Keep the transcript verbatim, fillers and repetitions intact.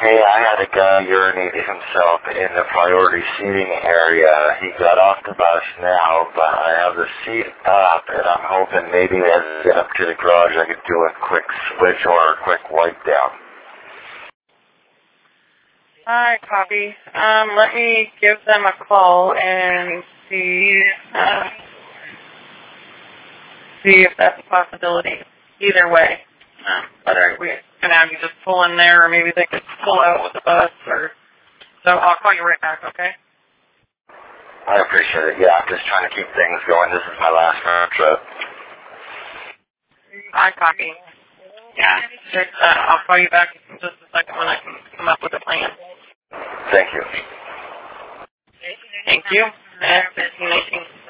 Hey, I had a guy urinate himself in the priority seating area. He got off the bus now, but I have the seat up, and I'm hoping maybe as I get up to the garage I could do a quick switch or a quick wipe down. Alright, copy. Um, let me give them a call and see, uh, see if that's a possibility. Either way. Um, whether we're going to have you just pull in there or maybe they could pull out with the bus or... So I'll call you right back, okay? I appreciate it. Yeah, I'm just trying to keep things going. This is my last round trip. I copy. Yeah, just, uh, I'll call you back in just a second when I can come up with a plan. Thank you. Thank you. And